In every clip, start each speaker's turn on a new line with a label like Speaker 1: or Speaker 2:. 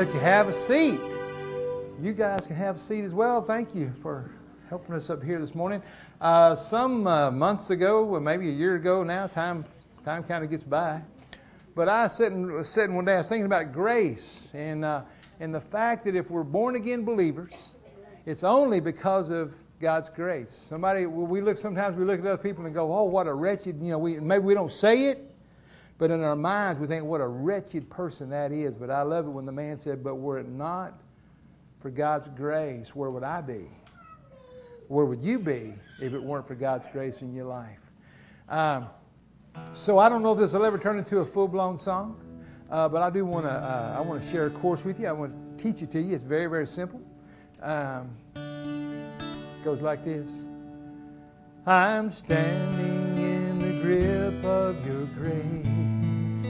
Speaker 1: let you have a seat. You guys can have a seat as well. Thank you for helping us up here this morning. Some months ago, or maybe a year ago now, time kind of gets by. But I was sitting one day, I was thinking about grace and the fact that if we're born again believers, it's only because of God's grace. Sometimes we look at other people and go, "Oh, what a wretched," maybe we don't say it, but in our minds we think, "What a wretched person that is." But I love it when the man said, "But were it not for God's grace, where would I be? Where would you be if it weren't for God's grace in your life?" So I don't know if this will ever turn into a full-blown song, but I do want to share a course with you. I want to teach it to you. It's very, very simple. Goes like this. I'm standing in the grip of your grace.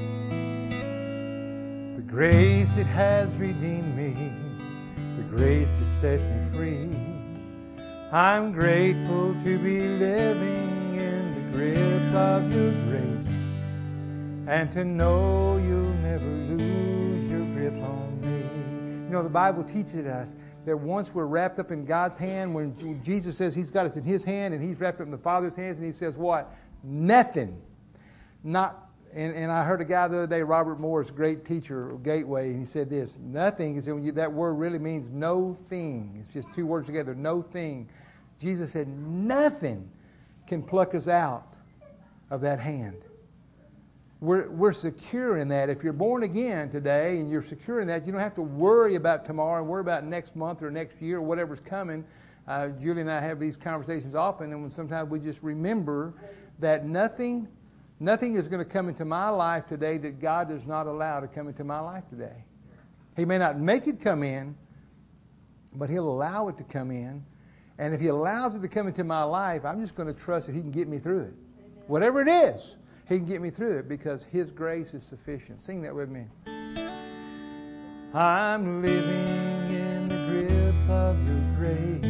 Speaker 1: The grace that has redeemed me. The grace that set me free. I'm grateful to be living in the grip of your grace. And to know you'll never lose your grip on me. You know, the Bible teaches us that once we're wrapped up in God's hand, when Jesus says He's got us in His hand and He's wrapped up in the Father's hands, and He says what? Nothing. And I heard a guy the other day, Robert Morris, great teacher of Gateway, and he said this: nothing is that word really means no thing. It's just two words together, no thing. Jesus said nothing can pluck us out of that hand. We're secure in that. If you're born again today and you're secure in that, you don't have to worry about tomorrow and worry about next month or next year or whatever's coming. Julie and I have these conversations often, and sometimes we just remember that nothing is going to come into my life today that God does not allow to come into my life today. He may not make it come in, but He'll allow it to come in. And if He allows it to come into my life, I'm just going to trust that He can get me through it. Whatever it is, He can get me through it because His grace is sufficient. Sing that with me. I'm living in the grip of your grace.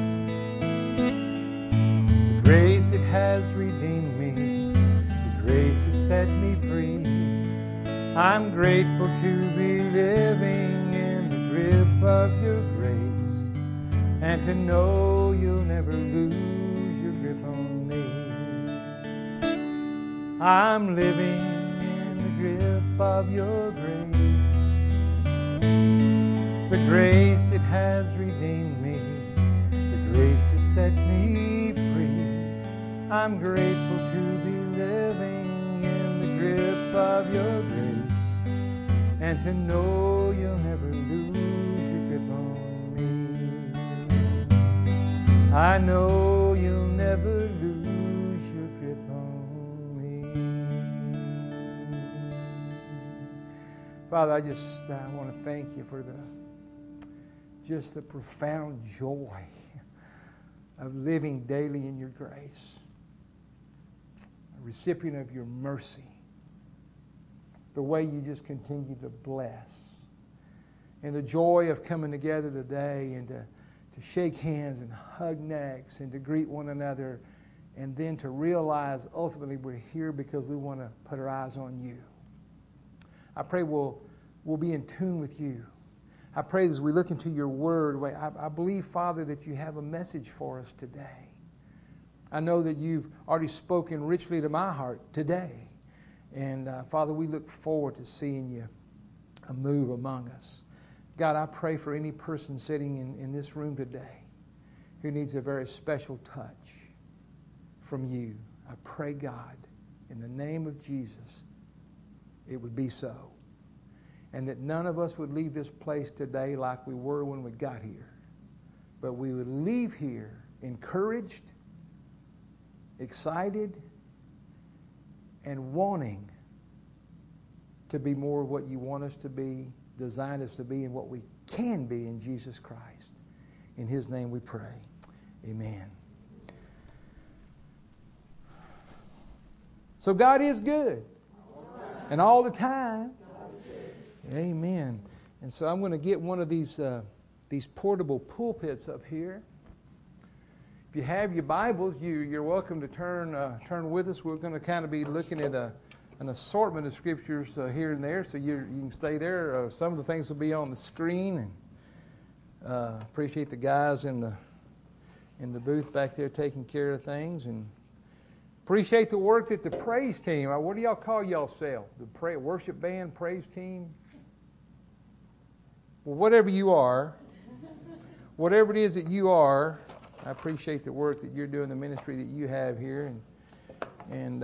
Speaker 1: The grace that has redeemed me. The grace that set me free. I'm grateful to be living in the grip of your grace. And to know you'll never lose your grip on me. I'm living in the grip of your grace. The grace that has redeemed me. The grace that set me free. I'm grateful to be living in the grip of your grace. And to know you'll never lose your grip on me. I know you'll never lose your grip on me. Father, I want to thank you for the profound joy of living daily in your grace, a recipient of your mercy, the way you just continue to bless, and the joy of coming together today and to shake hands and hug necks and to greet one another, and then to realize ultimately we're here because we want to put our eyes on you. I pray we'll be in tune with you. I pray as we look into your word, I believe, Father, that you have a message for us today. I know that you've already spoken richly to my heart today. And Father, we look forward to seeing you move among us. God, I pray for any person sitting in this room today who needs a very special touch from you. I pray, God, in the name of Jesus, it would be so. And that none of us would leave this place today like we were when we got here. But we would leave here encouraged, excited, and wanting to be more of what you want us to be, designed us to be, and what we can be in Jesus Christ. In His name we pray. Amen. So God is good. And all the time. Amen. And so I'm going to get one of these portable pulpits up here. If you have your Bibles, you're welcome to turn with us. We're going to kind of be looking at an assortment of scriptures here and there, so you can stay there. Some of the things will be on the screen, and appreciate the guys in the booth back there taking care of things, and appreciate the work that the praise team. What do y'all call yourself? The worship band, praise team? Well, whatever you are, whatever it is that you are, I appreciate the work that you're doing, the ministry that you have here, and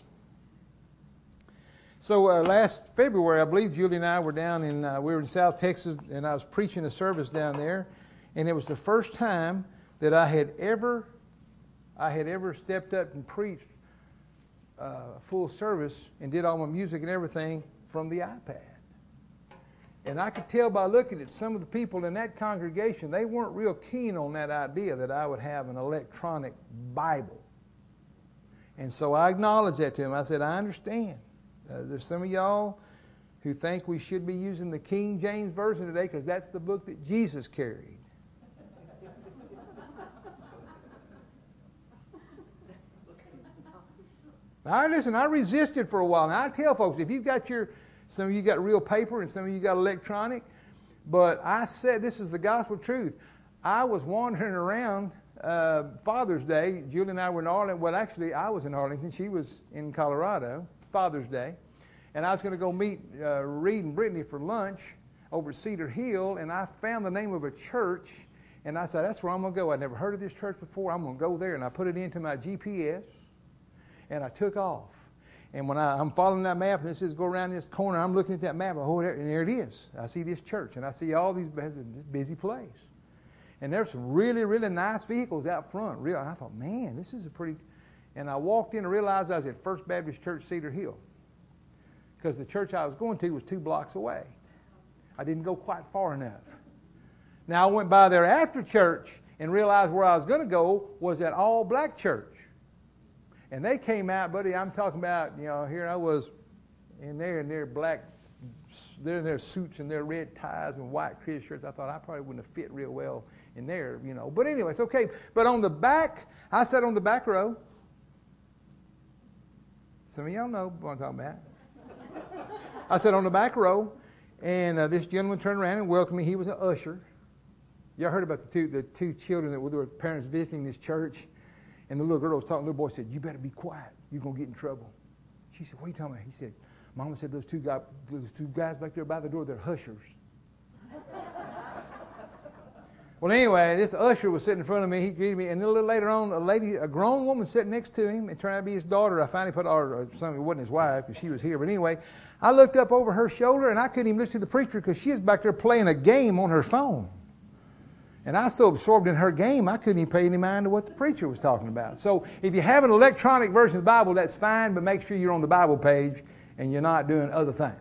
Speaker 1: so last February, I believe Julie and I were down we were in South Texas, and I was preaching a service down there, and it was the first time that I had ever stepped up and preached a full service and did all my music and everything from the iPad. And I could tell by looking at some of the people in that congregation, they weren't real keen on that idea that I would have an electronic Bible. And so I acknowledged that to him. I said, I understand. There's some of y'all who think we should be using the King James Version today because that's the book that Jesus carried. Listen, I resisted for a while. Now, I tell folks, if you've got some of you got real paper and some of you got electronic, but I said this is the gospel truth. I was wandering around Father's Day. Julie and I were in Arlington. Well, actually, I was in Arlington. She was in Colorado, Father's Day. And I was going to go meet Reed and Brittany for lunch over at Cedar Hill, and I found the name of a church, and I said, that's where I'm going to go. I'd never heard of this church before. I'm going to go there. And I put it into my GPS, and I took off. And when I'm following that map, and it says go around this corner, I'm looking at that map, and there it is. I see this church, and I see all these busy place. And there's some really, really nice vehicles out front. I thought, man, this is a pretty... And I walked in and realized I was at First Baptist Church, Cedar Hill, because the church I was going to was 2 blocks away. I didn't go quite far enough. Now, I went by there after church and realized where I was going to go was that all-black church. And they came out, buddy, I'm talking about, here I was in their black, they're in their suits and their red ties and white Christian shirts. I thought I probably wouldn't have fit real well in there, But anyway, it's okay. But on the back, I sat on the back row. Some of y'all know what I'm talking about. I sat on the back row, and this gentleman turned around and welcomed me. He was an usher. Y'all heard about the two children that were their parents visiting this church? And the little girl was talking. The little boy said, "You better be quiet. You're going to get in trouble." She said, "What are you talking about?" He said, "Mama said those two guys back there by the door, they're hushers." Well, anyway, this usher was sitting in front of me. He greeted me. And a little later on, a grown woman sitting next to him. It turned out to be his daughter. I finally put something. It wasn't his wife because she was here. But anyway, I looked up over her shoulder, and I couldn't even listen to the preacher because she was back there playing a game on her phone. And I was so absorbed in her game, I couldn't even pay any mind to what the preacher was talking about. So if you have an electronic version of the Bible, that's fine, but make sure you're on the Bible page and you're not doing other things.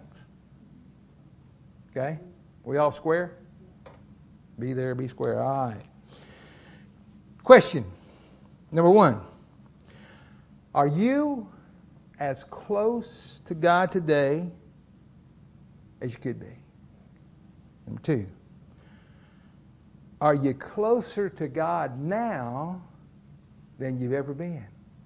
Speaker 1: Okay? We all square? Be there, be square. All right. Question number 1. Are you as close to God today as you could be? Number 2. Are you closer to God now than you've ever been?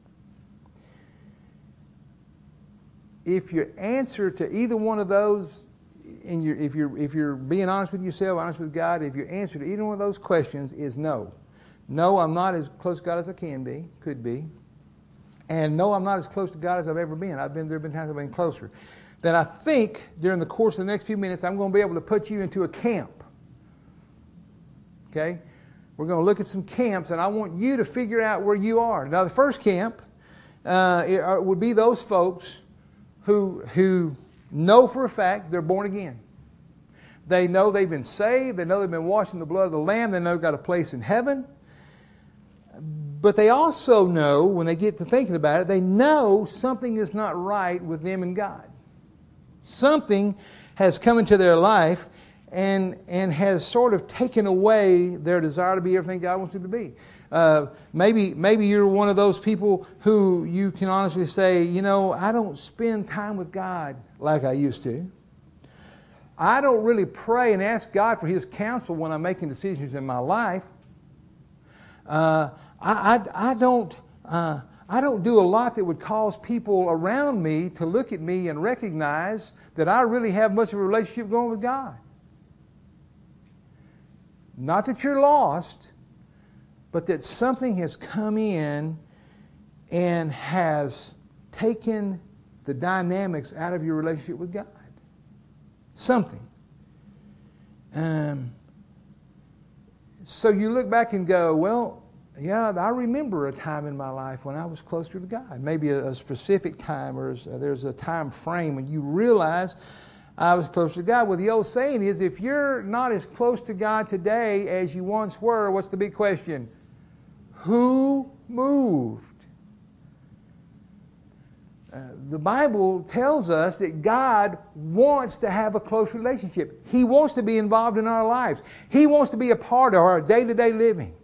Speaker 1: If your answer to either one of those, if you're being honest with yourself, honest with God, if your answer to either one of those questions is no, I'm not as close to God as I could be, and no, I'm not as close to God as I've ever been. There have been times I've been closer. Then I think during the course of the next few minutes, I'm going to be able to put you into a camp. Okay? We're going to look at some camps, and I want you to figure out where you are. Now, the first camp would be those folks who know for a fact they're born again. They know they've been saved. They know they've been washed in the blood of the Lamb. They know they've got a place in heaven. But they also know, when they get to thinking about it, they know something is not right with them and God. Something has come into their life and has sort of taken away their desire to be everything God wants them to be. Maybe you're one of those people who you can honestly say, I don't spend time with God like I used to. I don't really pray and ask God for His counsel when I'm making decisions in my life. I I don't do a lot that would cause people around me to look at me and recognize that I really have much of a relationship going with God. Not that you're lost, but that something has come in and has taken the dynamics out of your relationship with God. Something. So you look back and go, well, yeah, I remember a time in my life when I was closer to God. Maybe a specific time, or there's a time frame when you realize I was closer to God. Well, the old saying is, if you're not as close to God today as you once were, what's the big question? Who moved? The Bible tells us that God wants to have a close relationship. He wants to be involved in our lives. He wants to be a part of our day-to-day living.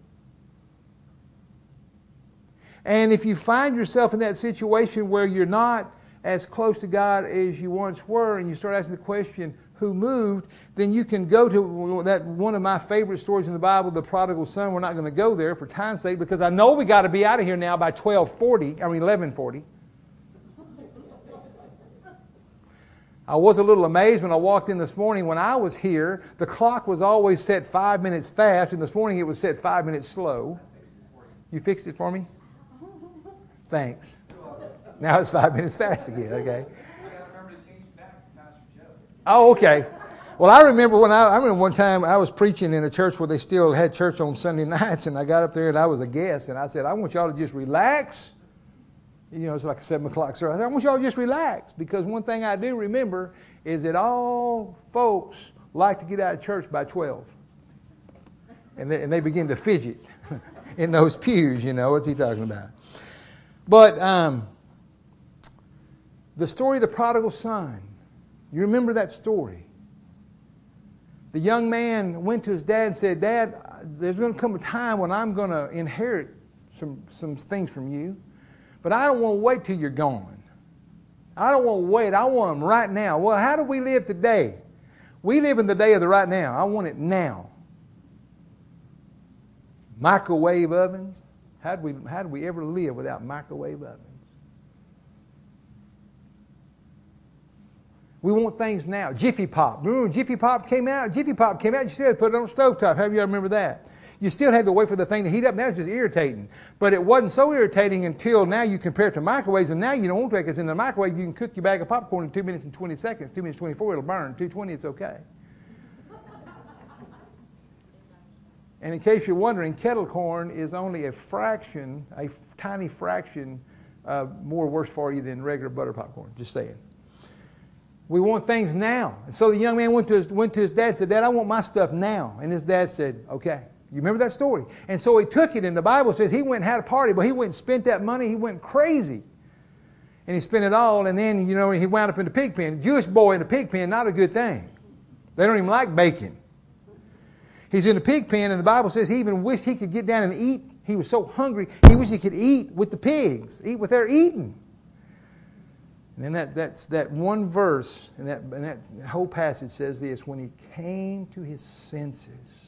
Speaker 1: And if you find yourself in that situation where you're not as close to God as you once were, and you start asking the question, who moved, then you can go to that one of my favorite stories in the Bible, the prodigal son. We're not going to go there for time's sake, because I know we got to be out of here now by 11:40. I was a little amazed when I walked in this morning. When I was here, the clock was always set 5 minutes fast, and this morning it was set 5 minutes slow. You fixed it for me? Thanks. Now it's 5 minutes fast again, okay? Oh, okay. Well, I remember one time I was preaching in a church where they still had church on Sunday nights, and I got up there and I was a guest, and I said, I want y'all to just relax. You know, it's like a 7 o'clock service. I want y'all to just relax, because one thing I do remember is that all folks like to get out of church by 12. And they begin to fidget in those pews, you know. What's he talking about? But the story of the prodigal son, you remember that story. The young man went to his dad and said, Dad, there's going to come a time when I'm going to inherit some things from you. But I don't want to wait till you're gone. I don't want to wait. I want them right now. Well, how do we live today? We live in the day of the right now. I want it now. Microwave ovens. How do we ever live without microwave ovens? We want things now. Jiffy Pop. Remember when Jiffy Pop came out? Jiffy Pop came out, you still had to put it on the stovetop. How do you remember that? You still had to wait for the thing to heat up. Now it's just irritating. But it wasn't so irritating until now you compare it to microwaves, and now you don't want to, because in the microwave you can cook your bag of popcorn in 2 minutes and 20 seconds. 2 minutes 24, it'll burn. 2:20, it's okay. And in case you're wondering, kettle corn is only a tiny fraction more worse for you than regular butter popcorn. Just saying. We want things now. And so the young man went to his dad and said, Dad, I want my stuff now. And his dad said, okay. You remember that story? And so he took it, and the Bible says he went and had a party, but he went and spent that money. He went crazy. And he spent it all, and then, you know, he wound up in the pig pen. A Jewish boy in a pig pen, not a good thing. They don't even like bacon. He's in the pig pen, and the Bible says he even wished he could get down and eat. He was so hungry, he wished he could eat with the pigs, eat what they're eating. And then that's that one verse, and that whole passage says this: when he came to his senses.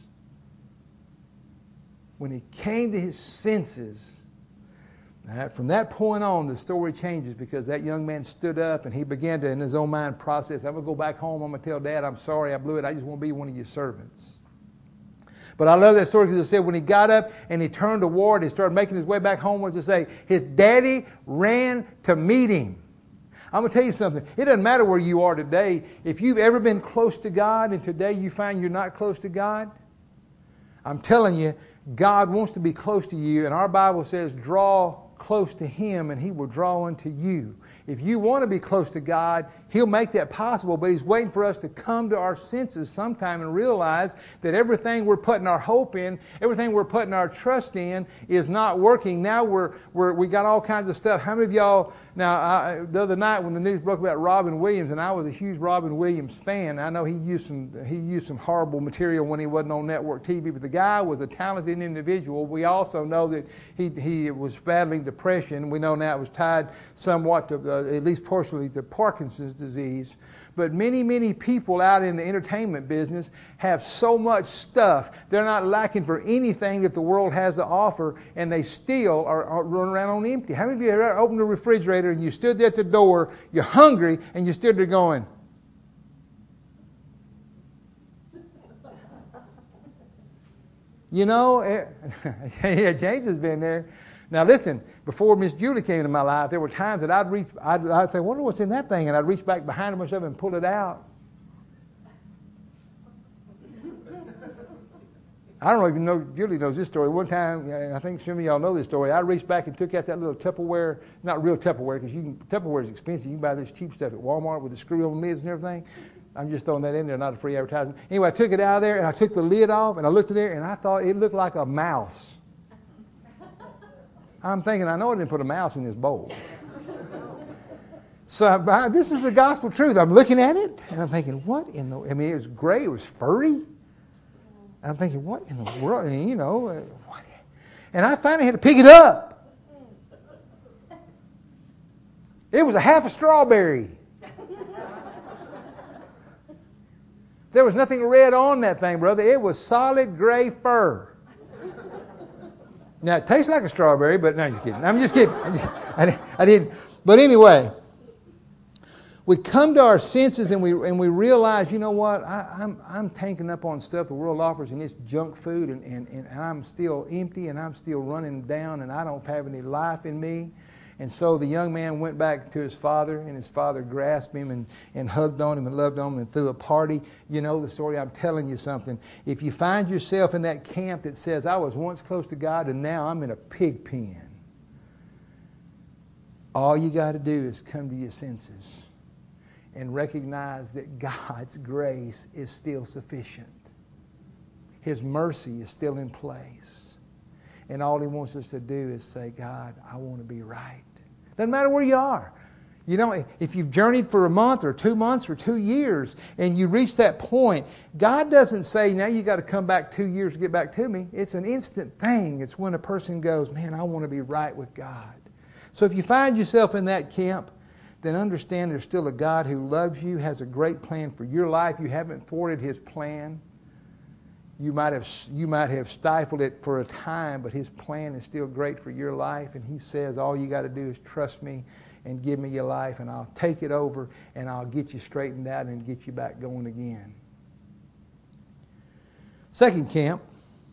Speaker 1: When he came to his senses, from that point on, the story changes, because that young man stood up and he began to, in his own mind, process. I'm going to go back home. I'm going to tell Dad, I'm sorry, I blew it. I just want to be one of your servants. But I love that story, because it said when he got up and he turned toward, he started making his way back home, what does it say? His daddy ran to meet him. I'm going to tell you something. It doesn't matter where you are today. If you've ever been close to God and today you find you're not close to God, I'm telling you, God wants to be close to you, and our Bible says, draw close to Him, and He will draw unto you. If you want to be close to God, He'll make that possible, but He's waiting for us to come to our senses sometime and realize that everything we're putting our hope in, everything we're putting our trust in is not working. Now we got all kinds of stuff. How many of y'all, the other night when the news broke about Robin Williams, and I was a huge Robin Williams fan, I know he used some horrible material when he wasn't on network TV, but the guy was a talented individual. We also know that he was battling depression. We know now it was tied somewhat to, at least partially, to Parkinson's disease. But many, many people out in the entertainment business have so much stuff. They're not lacking for anything that the world has to offer, and they still are running around on empty. How many of you have ever opened the refrigerator and you stood there at the door, you're hungry, and you stood there going, you know, yeah, James has been there. Now listen, before Miss Julie came into my life, there were times that I'd say, wonder what's in that thing, and I'd reach back behind myself and pull it out. I don't even know, Julie knows this story. One time, I think some of y'all know this story, I reached back and took out that little Tupperware, not real Tupperware, because Tupperware is expensive. You can buy this cheap stuff at Walmart with the screw on the lids and everything. I'm just throwing that in there, not a free advertisement. Anyway, I took it out of there, and I took the lid off, and I looked at it, and I thought it looked like a mouse. I'm thinking, I know I didn't put a mouse in this bowl. So this is the gospel truth. I'm looking at it, and I'm thinking, what in the... I mean, it was gray, it was furry. And I'm thinking, what in the world? And, you know, what? And I finally had to pick it up. It was a half a strawberry. There was nothing red on that thing, brother. It was solid gray fur. Now, it tastes like a strawberry, but no, I'm just kidding. I'm just kidding. I didn't. But anyway, we come to our senses and we realize, you know what? I'm tanking up on stuff the world offers, and it's junk food, and I'm still empty, and I'm still running down, and I don't have any life in me. And so the young man went back to his father, and his father grasped him and hugged on him and loved on him and threw a party. You know the story. I'm telling you something. If you find yourself in that camp that says, I was once close to God and now I'm in a pig pen, all you got to do is come to your senses and recognize that God's grace is still sufficient. His mercy is still in place. And all He wants us to do is say, God, I want to be right. Doesn't matter where you are. You know, if you've journeyed for a month or 2 months or 2 years and you reach that point, God doesn't say, now you got to come back 2 years to get back to me. It's an instant thing. It's when a person goes, man, I want to be right with God. So if you find yourself in that camp, then understand there's still a God who loves you, has a great plan for your life. You haven't thwarted His plan. You might have stifled it for a time, but His plan is still great for your life. And He says, all you got to do is trust me and give me your life, and I'll take it over, and I'll get you straightened out and get you back going again. Second camp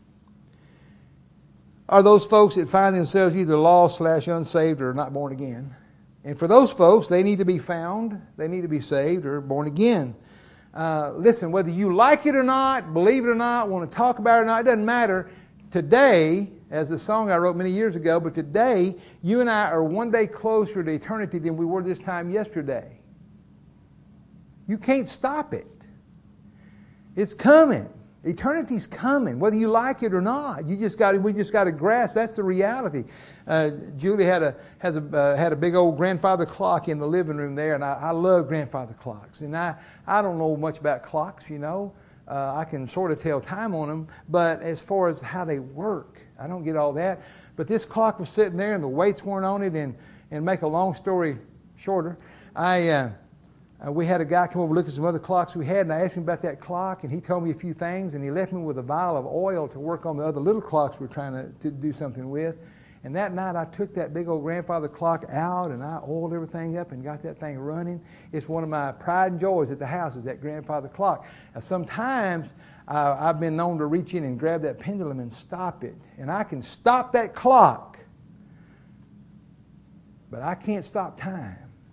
Speaker 1: are those folks that find themselves either lost/unsaved or not born again. And for those folks, they need to be found, they need to be saved or born again. Listen, whether you like it or not, believe it or not, want to talk about it or not, it doesn't matter. Today, as the song I wrote many years ago, but today, you and I are one day closer to eternity than we were this time yesterday. You can't stop it. It's coming. Eternity's coming, whether you like it or not. We just got to grasp that's the reality. Julie had a big old grandfather clock in the living room there, and I love grandfather clocks. And I don't know much about clocks, you know. I can sort of tell time on them, but as far as how they work, I don't get all that. But this clock was sitting there, and the weights weren't on it. And make a long story shorter, we had a guy come over and look at some other clocks we had, and I asked him about that clock, and he told me a few things, and he left me with a vial of oil to work on the other little clocks we're trying to do something with. And that night I took that big old grandfather clock out, and I oiled everything up and got that thing running. It's one of my pride and joys at the house is that grandfather clock. Now, sometimes I've been known to reach in and grab that pendulum and stop it. And I can stop that clock, but I can't stop time.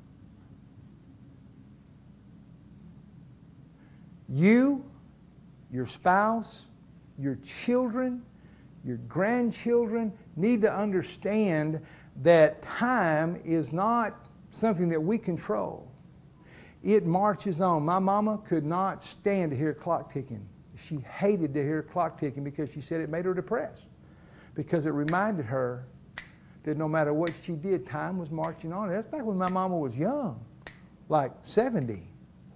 Speaker 1: You, your spouse, your children, your grandchildren need to understand that time is not something that we control. It marches on. My mama could not stand to hear a clock ticking. She hated to hear a clock ticking because she said it made her depressed. Because it reminded her that no matter what she did, time was marching on. That's back when my mama was young, like 70.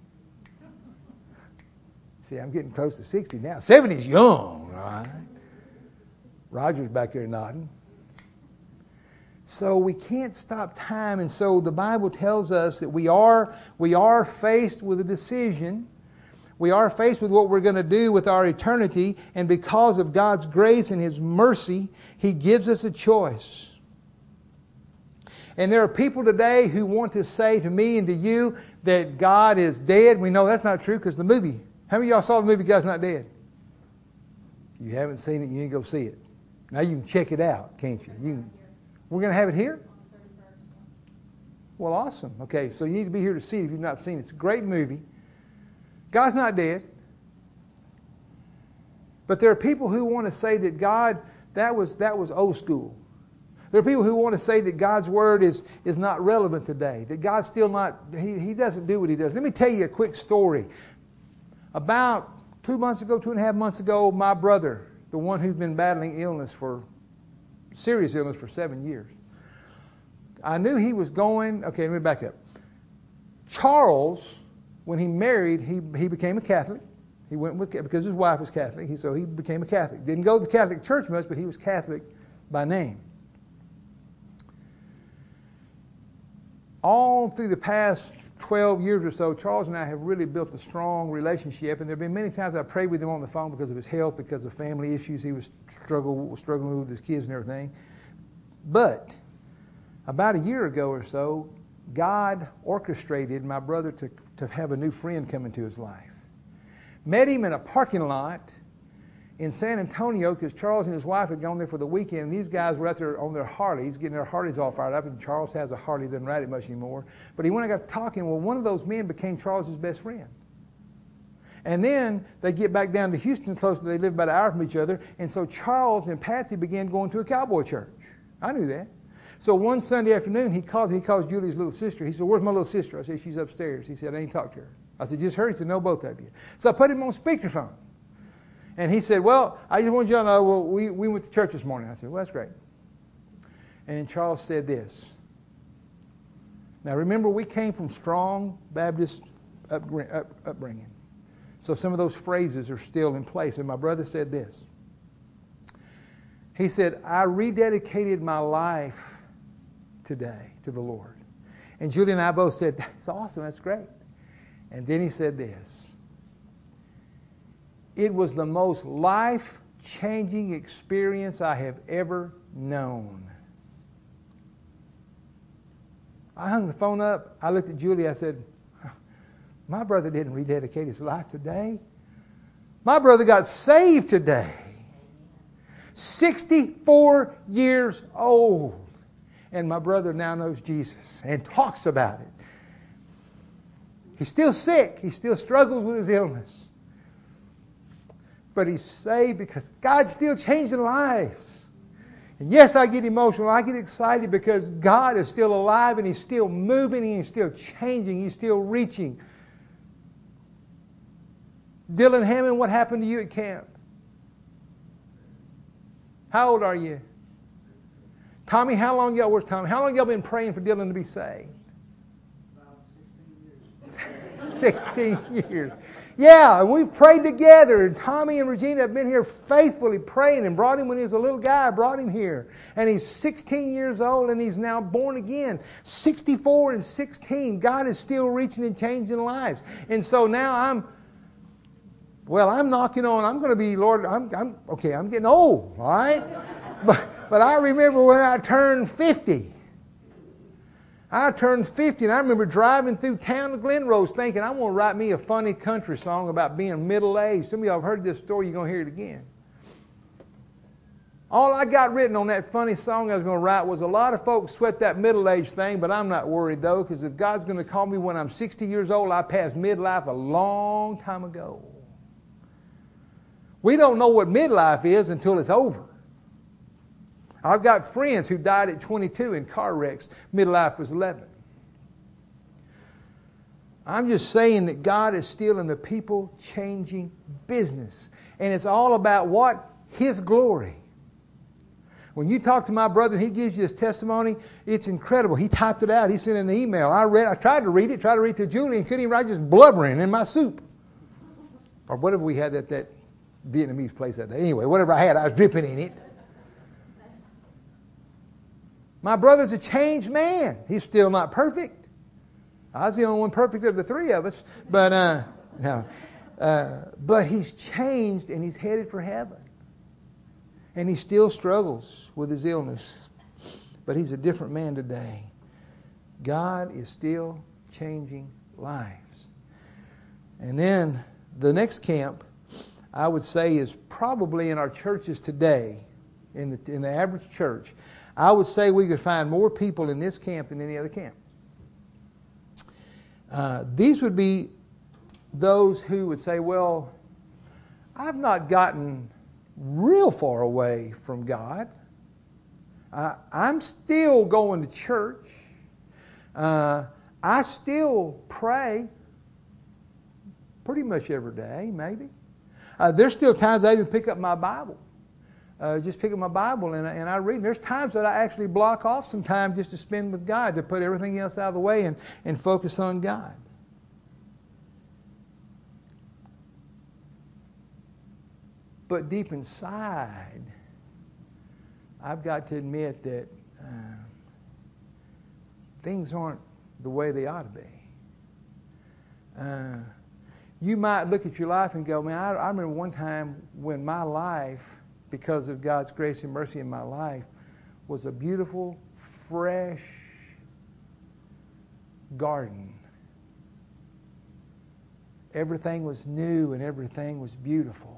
Speaker 1: See, I'm getting close to 60 now. 70 is young, all right? Roger's back there nodding. So we can't stop time. And so the Bible tells us that we are faced with a decision. We are faced with what we're going to do with our eternity. And because of God's grace and His mercy, He gives us a choice. And there are people today who want to say to me and to you that God is dead. We know that's not true because the movie. How many of y'all saw the movie God's Not Dead? If you haven't seen it, you need to go see it. Now you can check it out, can't you? We're going to have it here? Well, awesome. Okay, so you need to be here to see it if you've not seen it. It's a great movie. God's not dead. But there are people who want to say that God, that was old school. There are people who want to say that God's Word is not relevant today. That God's still not, He doesn't do what He does. Let me tell you a quick story. About 2.5 months ago, my brother, the one who's been battling serious illness for 7 years, I knew he was going, okay, let me back up. Charles, when he married, he became a Catholic. He went with, because his wife was Catholic, so he became a Catholic. Didn't go to the Catholic church much, but he was Catholic by name. All through the past 12 years or so, Charles and I have really built a strong relationship, and there have been many times I prayed with him on the phone because of his health, because of family issues he was struggling with his kids and everything. But about a year ago or so, God orchestrated my brother to have a new friend come into his life. Met him in a parking lot in San Antonio because Charles and his wife had gone there for the weekend, and these guys were out there on their Harleys, getting their Harleys all fired up, and Charles has a Harley, doesn't ride it much anymore. But he went and got talking. Well, one of those men became Charles's best friend. And then they get back down to Houston, close, they live about an hour from each other, and so Charles and Patsy began going to a cowboy church. I knew that. So one Sunday afternoon, he calls Julie's little sister. He said, "Where's my little sister?" I said, "She's upstairs." He said, "I ain't talked to her." I said, "Just her?" He said, "No, both of you." So I put him on speakerphone. And he said, "Well, I just want you to know, well, we went to church this morning." I said, "Well, that's great." And then Charles said this. Now, remember, we came from strong Baptist upbringing. So some of those phrases are still in place. And my brother said this. He said, "I rededicated my life today to the Lord." And Julie and I both said, "That's awesome, that's great." And then he said this. "It was the most life-changing experience I have ever known." I hung the phone up. I looked at Julie. I said, "My brother didn't rededicate his life today. My brother got saved today. 64 years old. And my brother now knows Jesus and talks about it. He's still sick. He still struggles with his illness. But he's saved because God's still changing lives. And yes, I get emotional. I get excited because God is still alive and He's still moving and He's still changing. He's still reaching. Dylan Hammond, what happened to you at camp? How old are you? Tommy, how long y'all been praying for Dylan to be saved?
Speaker 2: About 16 years.
Speaker 1: 16 years. Yeah, we've prayed together. And Tommy and Regina have been here faithfully praying and brought him when he was a little guy. Brought him here. And he's 16 years old and he's now born again. 64 and 16. God is still reaching and changing lives. And so now I'm knocking on. I'm going to be, Lord, I'm getting old, all right? But I remember when I turned 50. I turned 50, and I remember driving through town of Glenrose thinking, I'm going to write me a funny country song about being middle-aged. Some of y'all have heard this story. You're going to hear it again. All I got written on that funny song I was going to write was a lot of folks sweat that middle-age thing, but I'm not worried, though, because if God's going to call me when I'm 60 years old, I passed midlife a long time ago. We don't know what midlife is until it's over. I've got friends who died at 22 in car wrecks. Midlife was 11. I'm just saying that God is still in the people-changing business. And it's all about what? His glory. When you talk to my brother and he gives you his testimony, it's incredible. He typed it out. He sent an email. I tried to read it to Julie, and couldn't even write, just blubbering in my soup. Or whatever we had at that Vietnamese place that day. Anyway, whatever I had, I was dripping in it. My brother's a changed man. He's still not perfect. I was the only one perfect of the three of us. But no. But he's changed and he's headed for heaven. And he still struggles with his illness. But he's a different man today. God is still changing lives. And then the next camp, I would say, is probably in our churches today, in the average church. I would say we could find more people in this camp than any other camp. These would be those who would say, well, I've not gotten real far away from God. I'm still going to church. I still pray pretty much every day, maybe. There's still times I even pick up my Bible. Just pick up my Bible and I read. And there's times that I actually block off some time just to spend with God, to put everything else out of the way and focus on God. But deep inside, I've got to admit that things aren't the way they ought to be. You might look at your life and go, man, I remember one time when my life, because of God's grace and mercy in my life, was a beautiful, fresh garden. Everything was new and everything was beautiful.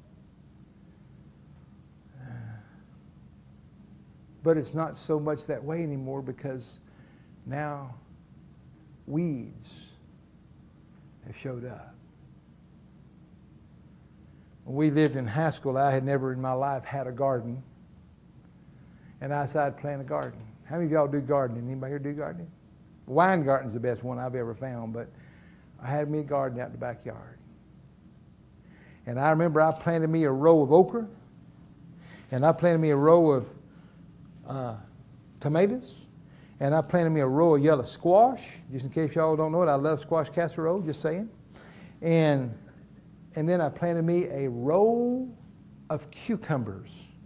Speaker 1: But it's not so much that way anymore because now weeds have showed up. When we lived in Haskell, I had never in my life had a garden. And I decided to plant a garden. How many of y'all do gardening? Anybody here do gardening? Weingarten's the best one I've ever found, but I had me a garden out in the backyard. And I remember I planted me a row of okra, and I planted me a row of tomatoes, and I planted me a row of yellow squash. Just in case y'all don't know it, I love squash casserole, just saying. And then I planted me a row of cucumbers.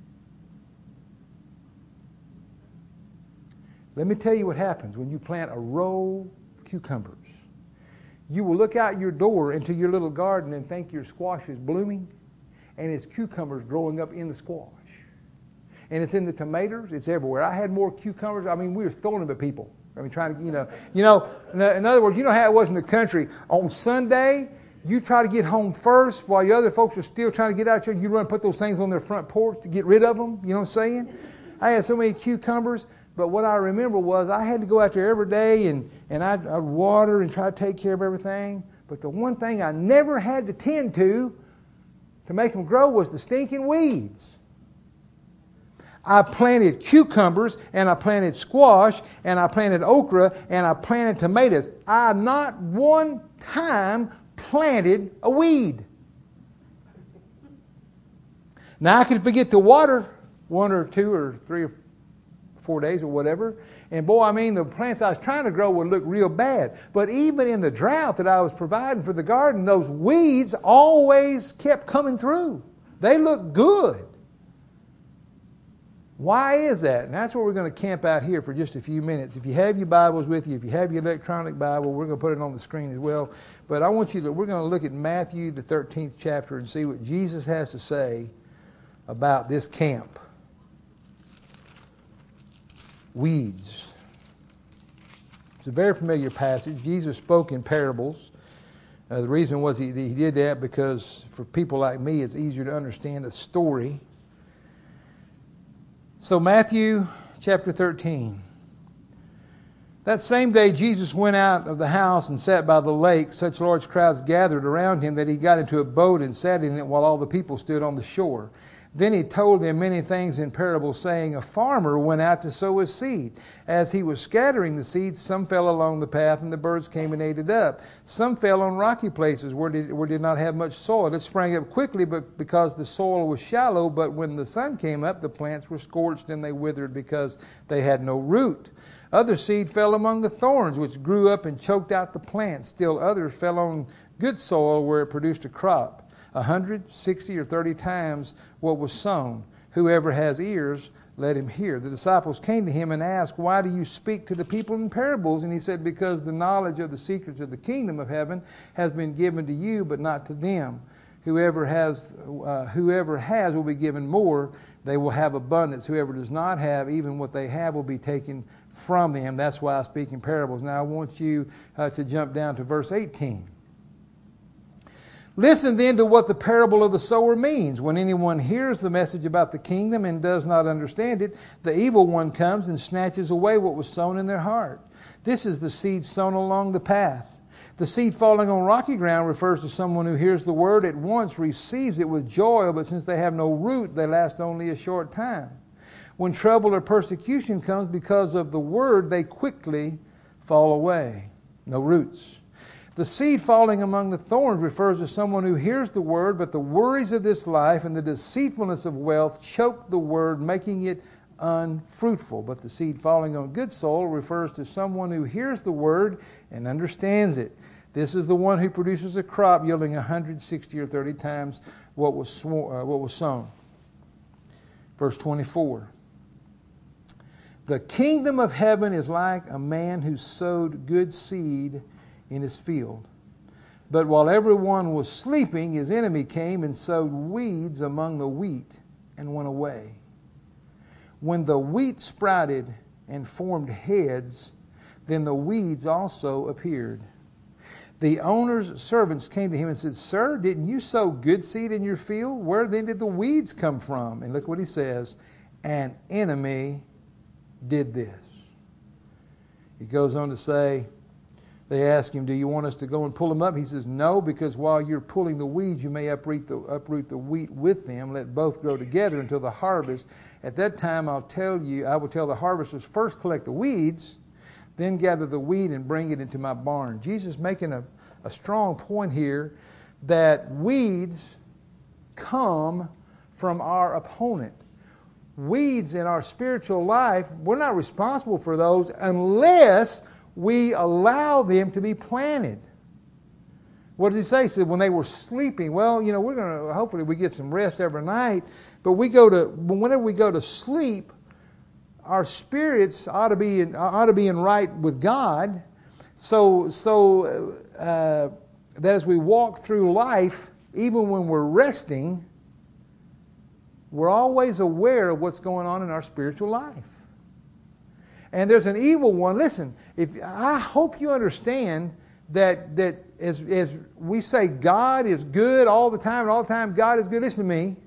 Speaker 1: Let me tell you what happens when you plant a row of cucumbers. You will look out your door into your little garden and think your squash is blooming, and it's cucumbers growing up in the squash. And it's in the tomatoes. It's everywhere. I had more cucumbers. I mean, we were throwing them at people. I mean, trying to, in other words, you know how it was in the country. On Sunday, you try to get home first while the other folks are still trying to get out there. You run and put those things on their front porch to get rid of them. You know what I'm saying? I had so many cucumbers. But what I remember was I had to go out there every day and I'd water and try to take care of everything. But the one thing I never had to tend to make them grow was the stinking weeds. I planted cucumbers, and I planted squash, and I planted okra, and I planted tomatoes. I not one time planted a weed. Now I could forget to water 1 or 2 or 3 or 4 days or whatever. And boy, I mean, the plants I was trying to grow would look real bad. But even in the drought that I was providing for the garden, those weeds always kept coming through. They looked good. Why is that? And that's where we're going to camp out here for just a few minutes. If you have your Bibles with you, if you have your electronic Bible, we're going to put it on the screen as well. But we're going to look at Matthew, the 13th chapter, and see what Jesus has to say about this camp. Weeds. It's a very familiar passage. Jesus spoke in parables. The reason was he did that because for people like me, it's easier to understand a story. So Matthew chapter 13. That same day Jesus went out of the house and sat by the lake. Such large crowds gathered around him that he got into a boat and sat in it while all the people stood on the shore. Then he told them many things in parables, saying, a farmer went out to sow his seed. As he was scattering the seeds, some fell along the path, and the birds came and ate it up. Some fell on rocky places where did not have much soil. It sprang up quickly because the soil was shallow, but when the sun came up, the plants were scorched and they withered because they had no root. Other seed fell among the thorns, which grew up and choked out the plants. Still others fell on good soil where it produced a crop, 100, 60, or 30 times what was sown. Whoever has ears, let him hear. The disciples came to him and asked, why do you speak to the people in parables? And he said, because the knowledge of the secrets of the kingdom of heaven has been given to you, but not to them. Whoever has will be given more. They will have abundance. Whoever does not have, even what they have will be taken from them. That's why I speak in parables. Now I want you to jump down to verse 18. Listen then to what the parable of the sower means. When anyone hears the message about the kingdom and does not understand it, the evil one comes and snatches away what was sown in their heart. This is the seed sown along the path. The seed falling on rocky ground refers to someone who hears the word at once, receives it with joy, but since they have no root, they last only a short time. When trouble or persecution comes because of the word, they quickly fall away. No roots. The seed falling among the thorns refers to someone who hears the word, but the worries of this life and the deceitfulness of wealth choke the word, making it unfruitful. But the seed falling on good soil refers to someone who hears the word and understands it. This is the one who produces a crop yielding 160 or 30 times what was sown. Verse 24. The kingdom of heaven is like a man who sowed good seed in his field. But while everyone was sleeping, his enemy came and sowed weeds among the wheat and went away. When the wheat sprouted and formed heads, then the weeds also appeared. The owner's servants came to him and said, Sir, didn't you sow good seed in your field? Where then did the weeds come from? And look what he says, an enemy did this. He goes on to say, they ask him, do you want us to go and pull them up? He says, no, because while you're pulling the weeds, you may uproot the wheat with them. Let both grow together until the harvest. At that time, I will tell the harvesters, first collect the weeds, then gather the wheat and bring it into my barn. Jesus making a strong point here that weeds come from our opponent. Weeds in our spiritual life, we're not responsible for those unless we allow them to be planted. What does he say? He said when they were sleeping, well, we're going to, hopefully we get some rest every night, but whenever we go to sleep, our spirits ought to be in right with God, so that as we walk through life, even when we're resting, we're always aware of what's going on in our spiritual life. And there's an evil one. Listen, I hope you understand that as we say God is good all the time, and all the time God is good. Listen to me.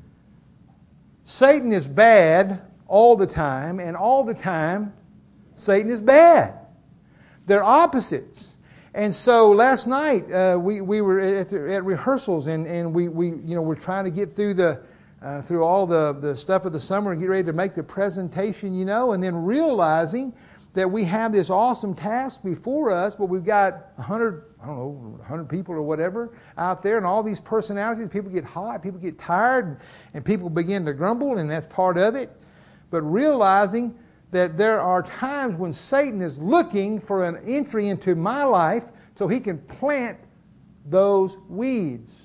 Speaker 1: Satan is bad all the time, and all the time Satan is bad. They're opposites. And so last night we were at rehearsals, and we're trying to get through all the stuff of the summer and get ready to make the presentation, and then realizing that we have this awesome task before us, but we've got 100 people or whatever out there, and all these personalities. People get hot, people get tired, and people begin to grumble, and that's part of it. But realizing that there are times when Satan is looking for an entry into my life so he can plant those weeds.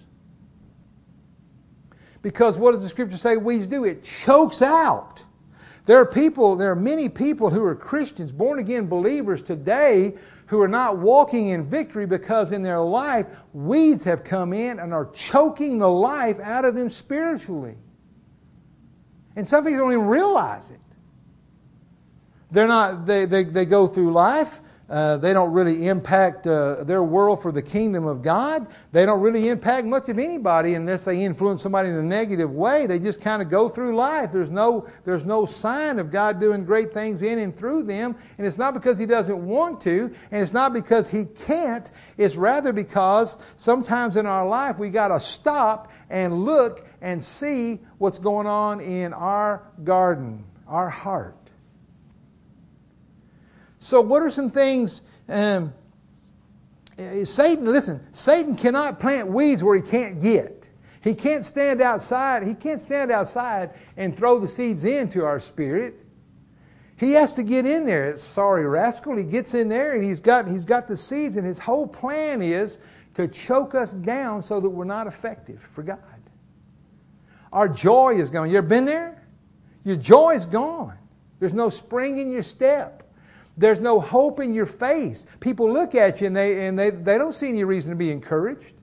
Speaker 1: Because what does the Scripture say weeds do? It chokes out. There are many people who are Christians, born-again believers today, who are not walking in victory because in their life weeds have come in and are choking the life out of them spiritually. And some people don't even realize it. They go through life. They don't really impact their world for the kingdom of God. They don't really impact much of anybody unless they influence somebody in a negative way. They just kind of go through life. There's no sign of God doing great things in and through them. And it's not because He doesn't want to, and it's not because He can't. It's rather because sometimes in our life we got to stop and look and see what's going on in our garden, our heart. So what are some things? Satan cannot plant weeds where he can't get. He can't stand outside. He can't stand outside and throw the seeds into our spirit. He has to get in there. Sorry rascal. He gets in there and he's got the seeds, and his whole plan is to choke us down so that we're not effective for God. Our joy is gone. You ever been there? Your joy's gone. There's no spring in your step. There's no hope in your face. People look at you and they don't see any reason to be encouraged.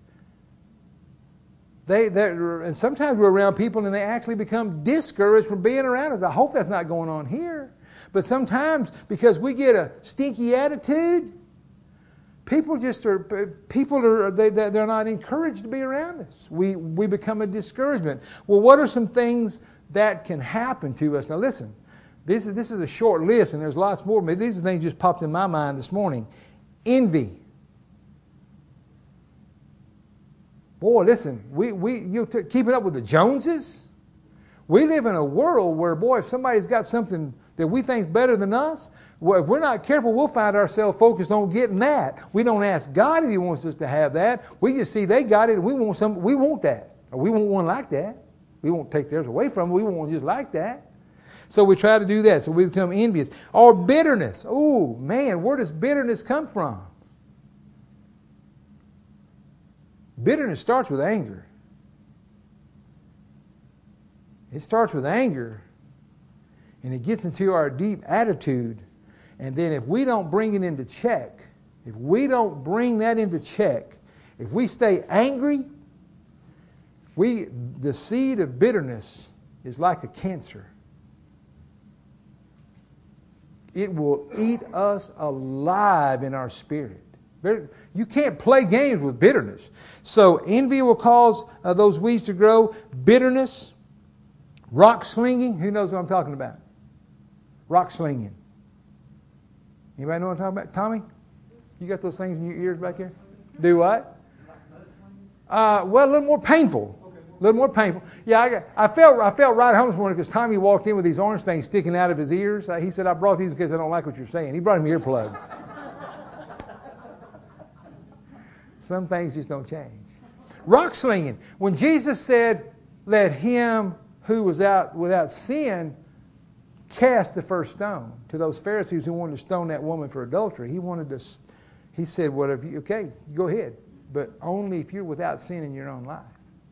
Speaker 1: And sometimes we're around people and they actually become discouraged from being around us. I hope that's not going on here. But sometimes, because we get a stinky attitude, they're not encouraged to be around us. We become a discouragement. Well, what are some things that can happen to us? Now listen, this is a short list and there's lots more, but these are things just popped in my mind this morning. Envy. Boy, listen, keeping up with the Joneses? We live in a world where, boy, if somebody's got something that we think is better than us, well, if we're not careful, we'll find ourselves focused on getting that. We don't ask God if He wants us to have that. We just see they got it and we want that. Or we want one like that. We won't take theirs away from them. We want one just like that. So we try to do that. So we become envious. Or bitterness. Oh, man, where does bitterness come from? Bitterness starts with anger. It starts with anger, and it gets into our deep attitude. And then if we don't bring it into check, if we stay angry, the seed of bitterness is like a cancer. It will eat us alive in our spirit. You can't play games with bitterness. So envy will cause those weeds to grow. Bitterness, rock slinging. Who knows what I'm talking about? Rock slinging. Anybody know what I'm talking about? Tommy, you got those things in your ears back here? Do what? Well, a little more painful. A little more painful. Yeah, I felt right home this morning because Tommy walked in with these orange things sticking out of his ears. He said, I brought these because I don't like what you're saying. He brought him earplugs. Some things just don't change. Rock slinging. When Jesus said, let him who was out without sin cast the first stone, to those Pharisees who wanted to stone that woman for adultery, he said, whatever you, okay, go ahead, but only if you're without sin in your own life.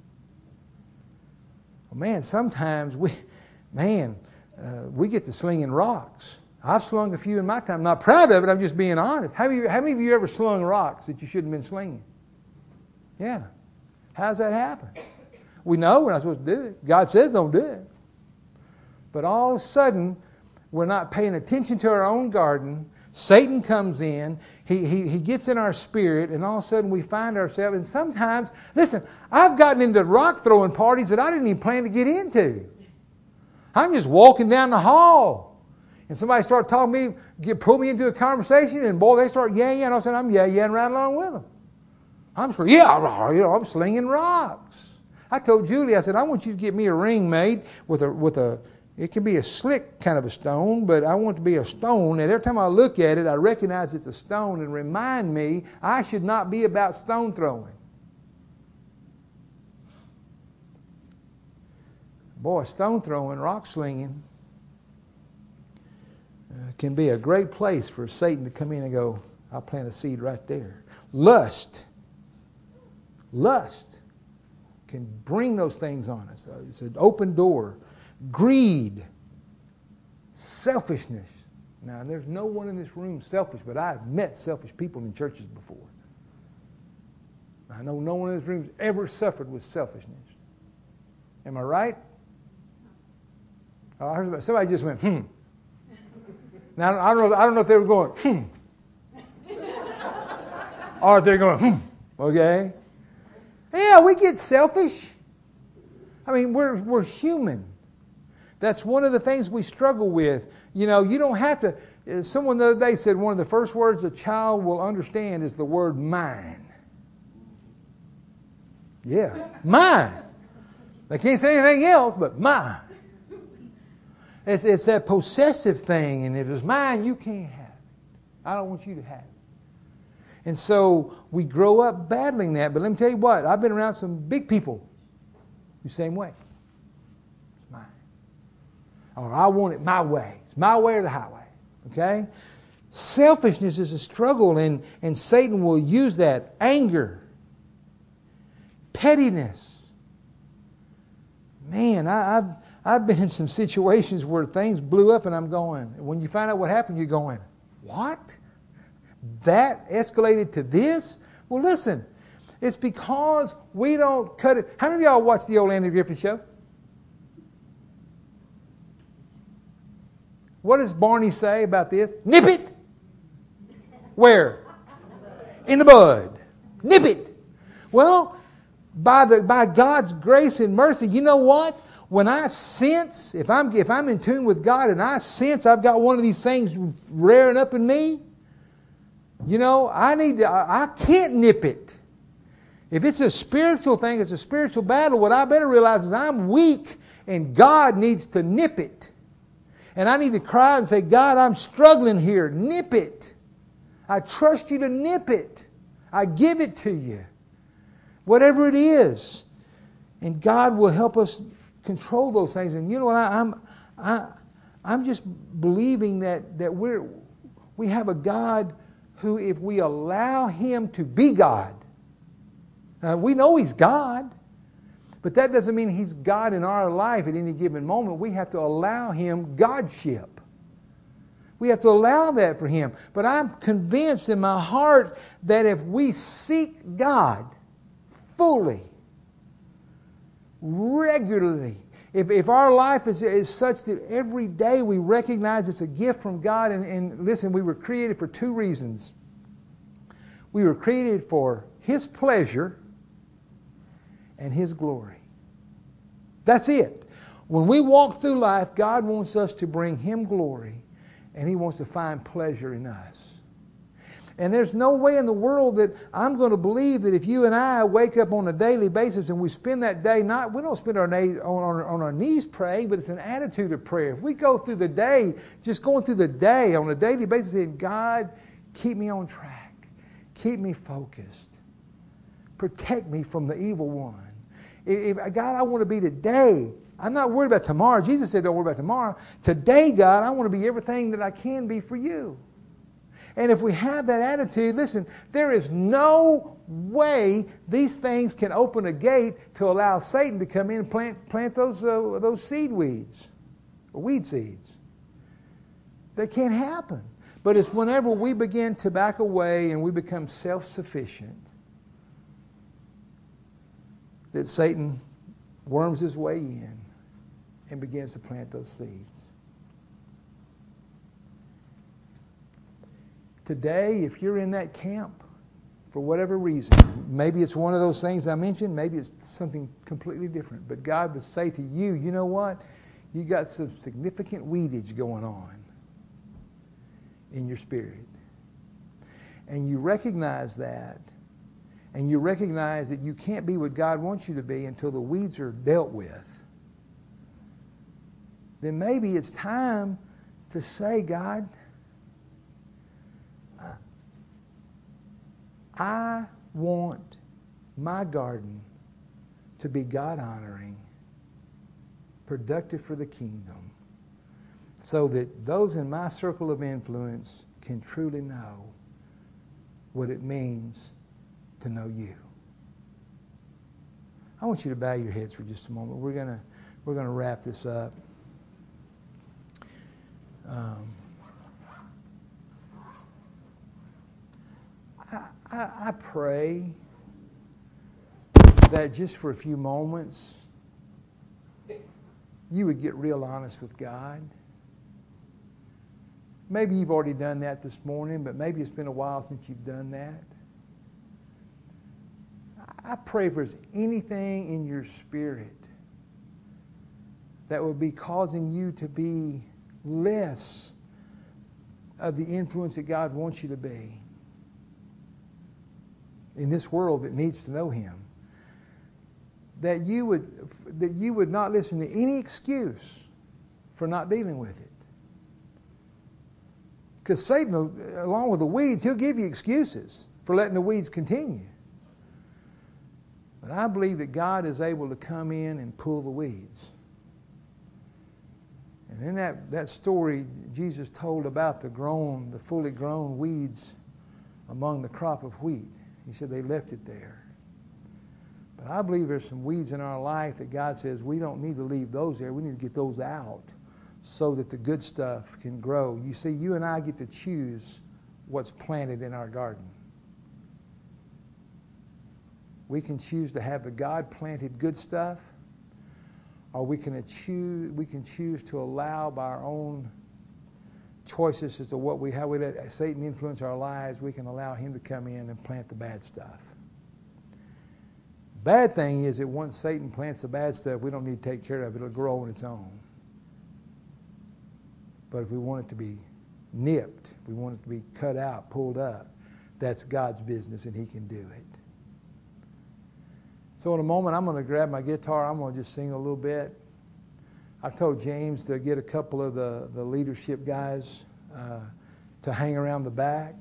Speaker 1: Well, man, sometimes we get to slinging rocks. I've slung a few in my time. I'm not proud of it. I'm just being honest. How many of you ever slung rocks that you shouldn't have been slinging? Yeah. How's that happen? We know we're not supposed to do it. God says don't do it. But all of a sudden, we're not paying attention to our own garden. Satan comes in. He gets in our spirit, and all of a sudden we find ourselves. And sometimes, listen, I've gotten into rock throwing parties that I didn't even plan to get into. I'm just walking down the hall. And somebody started talking to me, pull me into a conversation, and boy, they start yaying, and all of a sudden I'm yaying right along with them. I'm slinging rocks. I told Julie, I said, I want you to get me a ring made with a. It can be a slick kind of a stone, but I want it to be a stone. And every time I look at it, I recognize it's a stone and remind me I should not be about stone throwing. Boy, stone throwing, rock slinging can be a great place for Satan to come in and go, I'll plant a seed right there. Lust can bring those things on us. It's an open door. Greed. Selfishness. Now, there's no one in this room selfish, but I've met selfish people in churches before. I know no one in this room has ever suffered with selfishness. Am I right? Oh, I heard about, somebody just went, Now, I don't know if they were going, or if they're going, okay? Yeah, we get selfish. I mean, we're human. That's one of the things we struggle with. You know, you don't have to. Someone the other day said one of the first words a child will understand is the word mine. Yeah, mine. They can't say anything else but mine. It's that possessive thing, and if it's mine, you can't have it. I don't want you to have it. And so we grow up battling that. But let me tell you what, I've been around some big people the same way. It's mine. Or I want it my way. It's my way or the highway. Okay? Selfishness is a struggle, and Satan will use that. Anger. Pettiness. Man, I've been in some situations where things blew up and I'm going, when you find out what happened, you're going, what? That escalated to this? Well, listen, it's because we don't cut it. How many of y'all watch the old Andy Griffith Show? What does Barney say about this? Nip it! Where? In the bud. Nip it! Well, by God's grace and mercy, you know what? When I sense, if I'm in tune with God and I sense I've got one of these things rearing up in me, you know, I can't nip it. If it's a spiritual thing, it's a spiritual battle, what I better realize is I'm weak and God needs to nip it. And I need to cry and say, God, I'm struggling here. Nip it. I trust you to nip it. I give it to you. Whatever it is. And God will help us control those things. And you know what? I'm just believing that we have a God who, if we allow Him to be God, we know He's God, but that doesn't mean He's God in our life at any given moment. We have to allow Him Godship. We have to allow that for Him. But I'm convinced in my heart that if we seek God fully, regularly, if our life is such that every day we recognize it's a gift from God, and listen, we were created for two reasons. We were created for His pleasure and His glory. That's it. When we walk through life, God wants us to bring Him glory, and He wants to find pleasure in us. And there's no way in the world that I'm going to believe that if you and I wake up on a daily basis and we spend that day, we don't spend our day on our knees praying, but it's an attitude of prayer. If we go through the day, just going through the day on a daily basis, saying, God, keep me on track. Keep me focused. Protect me from the evil one. God, I want to be today. I'm not worried about tomorrow. Jesus said don't worry about tomorrow. Today, God, I want to be everything that I can be for you. And if we have that attitude, listen, there is no way these things can open a gate to allow Satan to come in and plant those seed weeds, or weed seeds. That can't happen. But it's whenever we begin to back away and we become self-sufficient that Satan worms his way in and begins to plant those seeds. Today, if you're in that camp, for whatever reason, maybe it's one of those things I mentioned, maybe it's something completely different, but God would say to you, you know what? You got some significant weedage going on in your spirit. And you recognize that, and you recognize that you can't be what God wants you to be until the weeds are dealt with. Then maybe it's time to say, God, I want my garden to be God-honoring, productive for the kingdom, so that those in my circle of influence can truly know what it means to know you. I want you to bow your heads for just a moment. We're gonna wrap this up. I pray that just for a few moments you would get real honest with God. Maybe you've already done that this morning, but maybe it's been a while since you've done that. I pray if there's anything in your spirit that would be causing you to be less of the influence that God wants you to be in this world that needs to know Him, that you would not listen to any excuse for not dealing with it. Because Satan, along with the weeds, he'll give you excuses for letting the weeds continue. But I believe that God is able to come in and pull the weeds. And in that story Jesus told about the fully grown weeds among the crop of wheat, He said they left it there. But I believe there's some weeds in our life that God says we don't need to leave those there. We need to get those out so that the good stuff can grow. You see, you and I get to choose what's planted in our garden. We can choose to have the God-planted good stuff, or we can choose to allow by our own choices as to how we let Satan influence our lives. We can allow him to come in and plant the bad stuff. Bad thing is that once Satan plants the bad stuff, we don't need to take care of it. It'll grow on its own. But if we want it to be nipped, we want it to be cut out, pulled up, that's God's business, and he can do it. So in a moment, I'm going to grab my guitar. I'm going to just sing a little bit. I've told James to get a couple of the leadership guys to hang around the back.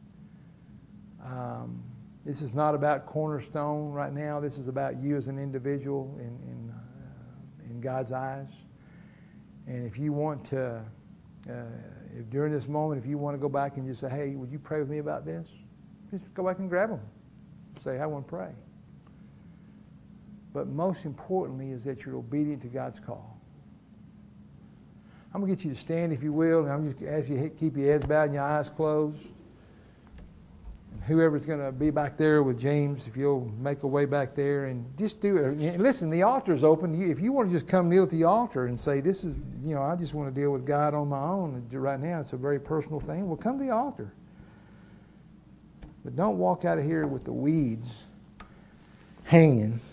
Speaker 1: This is not about Cornerstone right now. This is about you as an individual in God's eyes. And if you want to, if during this moment, if you want to go back and just say, hey, would you pray with me about this? Just go back and grab them. Say, I want to pray. But most importantly is that you're obedient to God's call. I'm going to get you to stand, if you will, and I'm just going to ask you to keep your heads bowed and your eyes closed. And whoever's going to be back there with James, if you'll make a way back there and just do it. And listen, the altar's open. If you want to just come kneel at the altar and say, this is, I just want to deal with God on my own right now. It's a very personal thing. Well, come to the altar. But don't walk out of here with the weeds hanging.